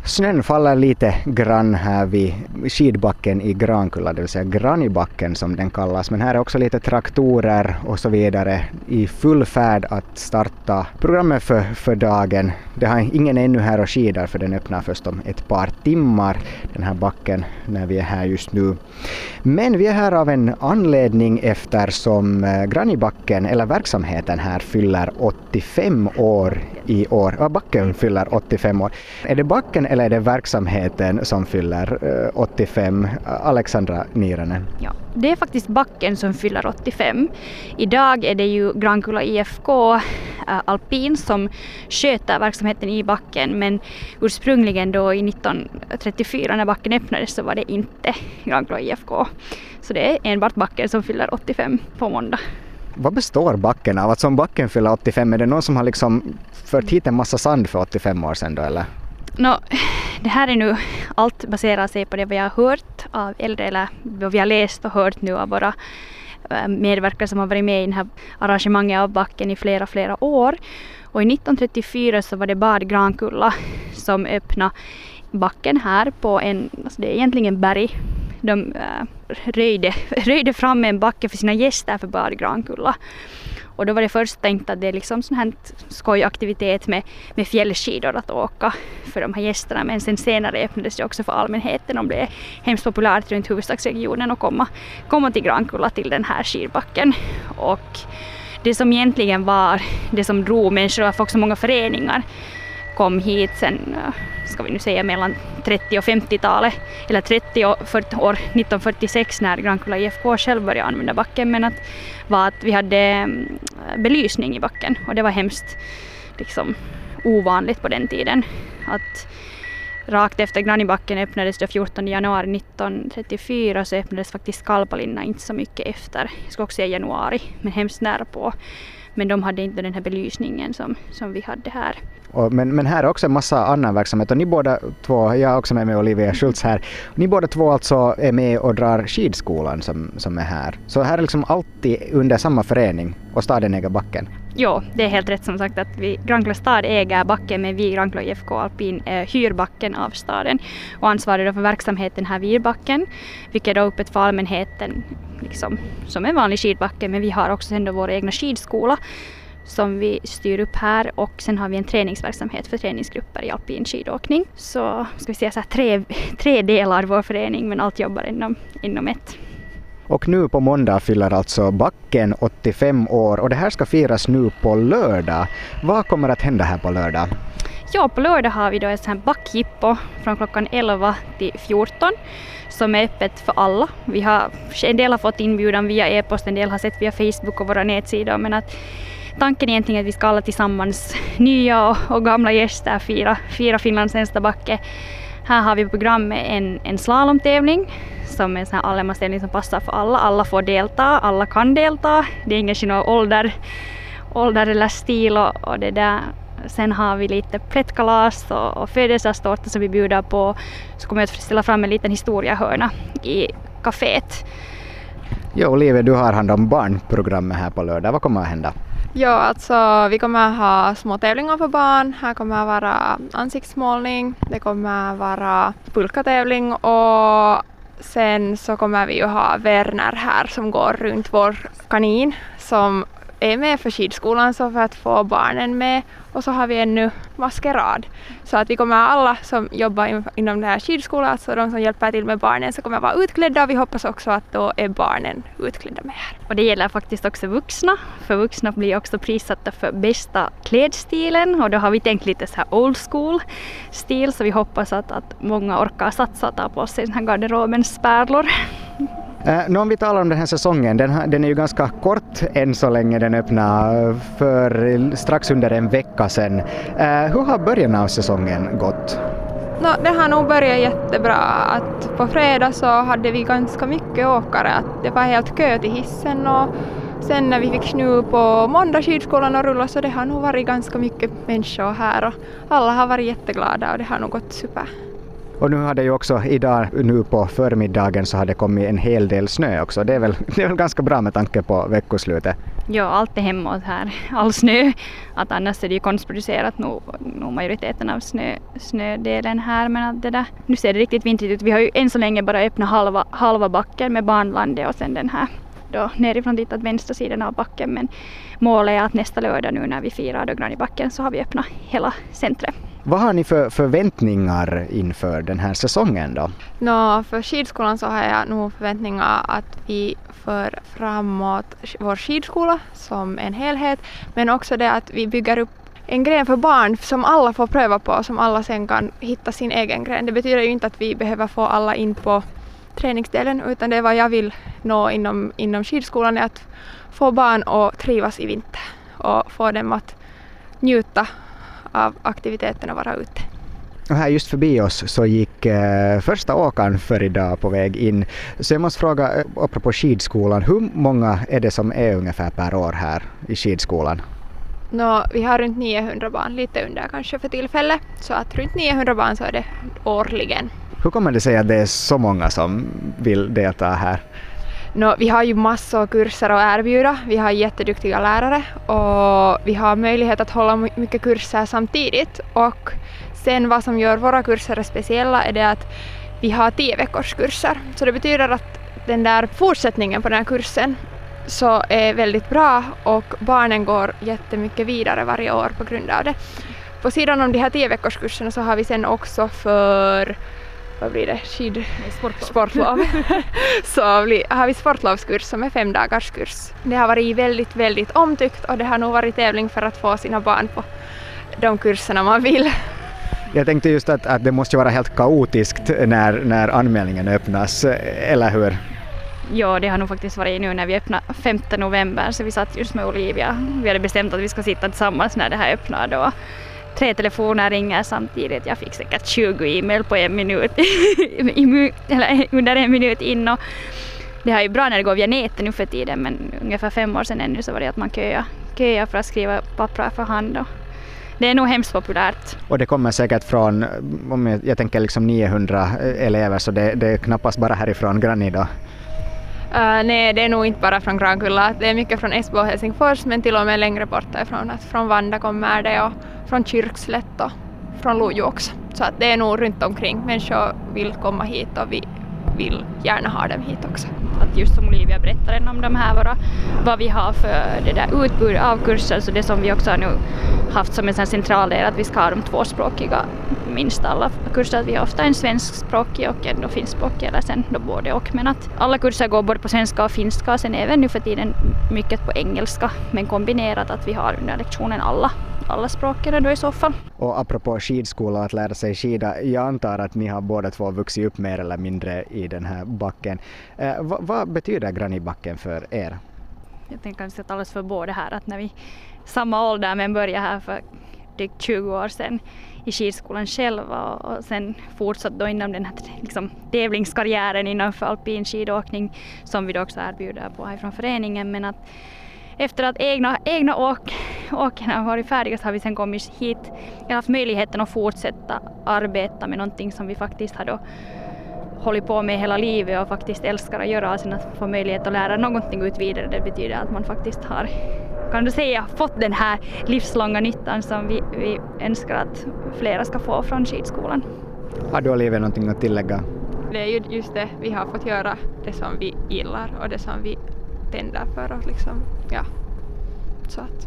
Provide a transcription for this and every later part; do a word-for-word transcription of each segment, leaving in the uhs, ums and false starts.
Snön faller lite grann här vid skidbacken i Grankulla, det vill säga Granibacken som den kallas. Men här är också lite traktorer och så vidare i full färd att starta programmet för, för dagen. Det har ingen ännu här och skidar för den öppnar först om ett par timmar, den här backen, när vi är här just nu. Men vi är här av en anledning eftersom Granibacken, eller verksamheten här, fyller åttiofem år i år. Ja, backen fyller åttiofem år. Är det backen eller är det verksamheten som fyller åttiofem? Alexandra Niiranen. Ja, det är faktiskt backen som fyller åttiofem. Idag är det ju Grankulla I F K äh, Alpin som sköter verksamheten i backen, men ursprungligen då i nittonhundratrettiofyra när backen öppnades så var det inte Grankulla I F K. Så det är enbart backen som fyller åttiofem på måndag. Vad består backen av? Att som backen fyller åttiofem, är det någon som har liksom fört hit en massa sand för åttiofem år sedan då, eller? No, det här är nu, allt baserar sig på det vi har hört av äldre, eller vad vi har läst och hört nu av våra medverkare som har varit med i det här arrangemanget av backen i flera, flera år. Och i nittonhundratrettiofyra så var det Bad Grankulla som öppnade backen här på en, alltså det är egentligen berg. De äh, röjde, röjde fram en backe för sina gäster för Bad Grankulla. Och då var det först tänkt att det är liksom sån här skojaktivitet med, med fjällskidor att åka för de här gästerna. Men sen senare öppnades det också för allmänheten och blev hemskt populärt runt huvudstadsregionen att komma, komma till Grankulla till den här skidbacken. Och det som egentligen var det som drog människor, och också många föreningar kom hit sen, ska vi nu säga mellan trettio- och femtiotalet, eller trettio och fyrtio år nittonhundrafyrtiosex när Grankulla I F K själv började använda backen, men att var att vi hade belysning i backen och det var hemskt liksom ovanligt på den tiden. Att rakt efter Granibacken öppnades det fjortonde januari nittonhundratrettiofyra, så öppnades faktiskt Kalpalinna inte så mycket efter, jag ska också säga januari, men hemskt nära på. Men de hade inte den här belysningen som, som vi hade här. Och, men, men här är också en massa annan verksamhet och ni båda två, jag är också med med Olivia Schultz här, ni båda två alltså är med och drar skidskolan som, som är här. Så här är liksom alltid under samma förening och staden äger backen. Ja, det är helt rätt som sagt att vi, Grankulla stad äger backen, men vi Grankulla I F K Alpin eh, hyr backen av staden och ansvarar för verksamheten här vid backen, vilket är öppet för allmänheten liksom, som en vanlig skidbacke, men vi har också ändå vår egna skidskola som vi styr upp här, och sen har vi en träningsverksamhet för träningsgrupper i alpin skidåkning. Så ska vi säga så här, tre, tre delar av vår förening, men allt jobbar inom, inom ett. Och nu på måndag fyller alltså backen åttiofem år och det här ska firas nu på lördag. Vad kommer att hända här på lördag? Ja, på lördag har vi då ett sånt här backjippo från klockan elva till fjorton som är öppet för alla. Vi har, en del har fått inbjudan via e-post, en del har sett via Facebook och våra nätsidor, men att tanken är egentligen att vi ska alla tillsammans, nya och, och gamla gäster, fira, fira Finlands äldsta backe. Här har vi på programmet en, en slalomtävling som är en sån här allemannstävling som passar för alla. Alla får delta, alla kan delta. Det är ingen skillnad ålder, ålder eller stil och, och det där. Sen har vi lite plättkalas och, och födelsedagstårta som vi bjuder på. Så kommer jag att ställa fram en liten historiehörna i kaféet. Ja, Olivia, du har hand om barnprogrammet här på lördag. Vad kommer att hända? Ja, alltså vi kommer att ha små tävlingar för barn. Här kommer att vara ansiktsmålning, det kommer att vara pulkatävling och sen så kommer vi ju ha Werner här som går runt vår kanin som är med för skidskolan, så för att få barnen med. Och så har vi ännu maskerad. Så att vi kommer alla som jobbar inom den här skidskolan, alltså de som hjälper till med barnen, så kommer att vara utklädda, och vi hoppas också att då är barnen utklädda med här. Och det gäller faktiskt också vuxna, för vuxna blir också prissatta för bästa klädstilen, och då har vi tänkt lite så här old school stil, så vi hoppas att, att många orkar satsa och ta på sig den här garderobens pärlor. Eh, nu om vi talar om den här säsongen, den, den är ju ganska kort än så länge, den öppnade för strax under en vecka sedan. Eh, hur har början av säsongen gått? No, det har nog börjat jättebra. Att på fredag så hade vi ganska mycket åkare, att det var helt kö till hissen, och sen när vi fick snö på måndag skidskolan och rulla, så det har nog varit ganska mycket människor här och alla har varit jätteglada och det har nog gått super. Och nu har det ju också idag, nu på förmiddagen så har det kommit en hel del snö också. Det är väl, det är väl ganska bra med tanke på veckoslutet. Ja, allt är hemåt här. All snö. Att annars är det ju konstproducerat nog, nog majoriteten av snö, snödelen här. Men att det där, nu ser det riktigt vintrigt ut. Vi har ju än så länge bara öppnat halva, halva backen med barnlandet och sen den här då nerifrån dit åt vänstra sidan av backen. Men målet är att nästa lördag nu när vi firar då Granibacken så har vi öppnat hela centret. Vad har ni för förväntningar inför den här säsongen då? Nå, för skidskolan så har jag nog förväntningar att vi för framåt vår skidskola som en helhet, men också det att vi bygger upp en gren för barn som alla får pröva på, som alla sen kan hitta sin egen gren. Det betyder ju inte att vi behöver få alla in på träningsdelen, utan det är vad jag vill nå inom, inom skidskolan är att få barn att trivas i vinter och få dem att njuta av aktiviteten och vara ute. Och här just förbi oss så gick eh, första åkaren för idag på väg in. Så jag måste fråga, eh, apropå skidskolan, hur många är det som är ungefär per år här i skidskolan? Nå, vi har runt niohundra barn, lite under kanske för tillfället, så att runt niohundra barn så är det årligen. Hur kommer det sig att det är så många som vill delta här? No, vi har ju massor kurser att erbjuda. Vi har jätteduktiga lärare och vi har möjlighet att hålla mycket kurser samtidigt. Och sen vad som gör våra kurser speciella är det att vi har tio veckors kurser. Så det betyder att den där fortsättningen på den här kursen så är väldigt bra och barnen går jättemycket vidare varje år på grund av det. På sidan om de här tio veckors kurserna så har vi sen också för vad blir det? Skid... Sportlov. Sportlov. Så blir, har vi sportlovskurs som är fem dagars kurs. Det har varit väldigt, väldigt omtyckt och det har nog varit tävling för att få sina barn på de kurserna man vill. Jag tänkte just att, att det måste vara helt kaotiskt när, när anmälningen öppnas, eller hur? Ja, det har nog faktiskt varit nu när vi öppnade femte november, så vi satt just med Olivia. Vi hade bestämt att vi ska sitta tillsammans när det här öppnar då. Tre telefoner ringer samtidigt. Jag fick säkert tjugo e-mail på en minut, eller under en minut in. Och det är ju bra när det går via nätet nu för tiden, men ungefär fem år sedan ännu så var det att man köa, köa för att skriva papper för hand. Och det är nog hemskt populärt. Och det kommer säkert från, om jag, jag tänker liksom niohundra elever, så det, det är knappast bara härifrån Grani då. Uh, nej, det är nog inte bara från Grankulla. Det är mycket från Esbo och Helsingfors, men till och med längre borta ifrån. Att från Vanda kommer det och från Kyrkslätt och från Lojo också. Så att det är nog runt omkring. Människor vill komma hit och vi vill gärna ha dem hit också. Att just som Olivia berättade om de här våra, vad vi har för det där utbud av kurser, så det som vi också har nu haft som en sån central del att vi ska ha de tvåspråkiga minst alla kurser. Att vi har ofta en svenskspråkig och en finskspråkig eller sen då både och. Men att alla kurser går både på svenska och finska och sen även nu för tiden mycket på engelska, men kombinerat att vi har under lektionen alla. alla språken då i så fall. Och apropå skidskola, att lära sig skida, jag antar att ni har båda två vuxit upp mer eller mindre i den här backen. Eh, vad, vad betyder Granibacken för er? Jag tänker att alldeles för båda här, att när vi samma ålder men började här för drygt tjugo år sedan i skidskolan själva och sen fortsatt då inom den här liksom, tävlingskarriären inom alpin skidåkning som vi då också erbjuder på här från föreningen, men att efter att egna, egna åk, åken har varit färdiga så har vi sen kommit hit och haft möjligheten att fortsätta arbeta med någonting som vi faktiskt har då hållit på med hela livet och faktiskt älskar att göra, och sen att få möjlighet att lära någonting ut vidare. Det betyder att man faktiskt har, kan du säga, fått den här livslånga nyttan som vi, vi önskar att flera ska få från skidskolan. Har du, Olivia, någonting att tillägga? Det är ju just det, vi har fått göra det som vi gillar och det som vi tänder för och liksom, ja, så att.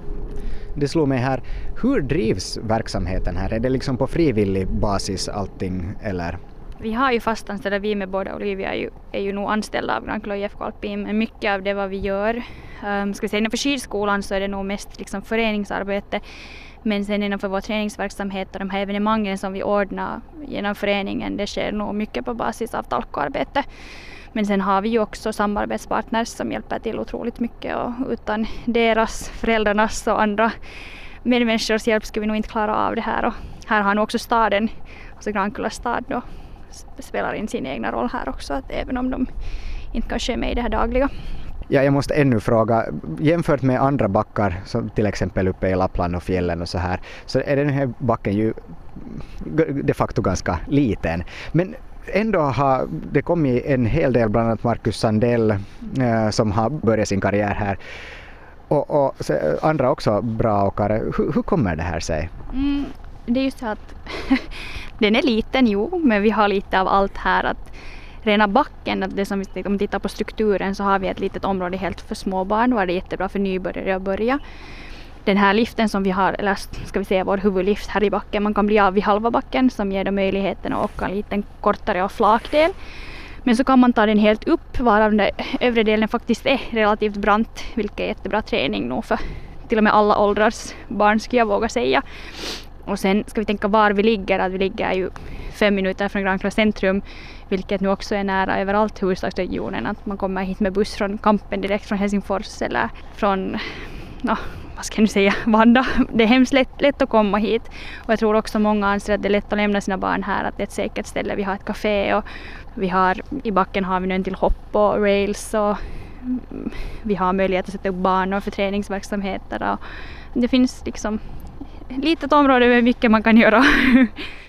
Det slår mig här, hur drivs verksamheten här? Är det liksom på frivillig basis allting eller? Vi har ju fastanställda, vi med båda Olivia är ju, är ju nog anställda av Grankulla I F K Alpin, men mycket av det vad vi gör, um, ska vi säga innanför skidskolan så är det nog mest liksom föreningsarbete, men sen innanför vår träningsverksamhet och de här evenemangen som vi ordnar genom föreningen, det sker nog mycket på basis av talkoarbete. Men sen har vi ju också samarbetspartners som hjälper till otroligt mycket, och utan deras, föräldrarnas och andra medmänniskors hjälp skulle vi nog inte klara av det här. Och här har nog också staden, alltså Grankulla stad då, spelar in sin egna roll här också, att även om de inte kanske är med i det här dagliga. Ja, jag måste ännu fråga, jämfört med andra backar som till exempel uppe i Lappland och fjällen och så här, så är den här backen ju de facto ganska liten. Men ändå har det kommit en hel del, bland annat Marcus Sandell eh, som har börjat sin karriär här. Och, och så, andra också bra åkare. Hur, hur kommer det här sig? Mm, det är just så att den är liten, jo, men vi har lite av allt här. Att rena backen, att det som vi, om vi tittar på strukturen så har vi ett litet område helt för småbarn och det är jättebra för nybörjare att börja. Den här liften som vi har, eller ska vi säga vår huvudlift här i backen, man kan bli av vid halva backen som ger dem möjligheten att åka en liten kortare och flakdel. Men så kan man ta den helt upp, varav den övre delen faktiskt är relativt brant, vilket är jättebra träning nog för till och med alla åldrars barn skulle jag våga säga. Och sen ska vi tänka var vi ligger, att vi ligger ju fem minuter från Grankullavik centrum, vilket nu också är nära överallt huvudstadsregionen, att man kommer hit med buss från Kampen direkt från Helsingfors eller från, ja, vad ska jag säga, Vanda. Det är hemskt lätt, lätt att komma hit och jag tror också många anser att det är lätt att lämna sina barn här, att det är ett säkert ställe. Vi har ett café och vi har, i backen har vi nu en till hopp och rails och vi har möjlighet att sätta upp banor för träningsverksamheter och det finns liksom litet område med mycket man kan göra.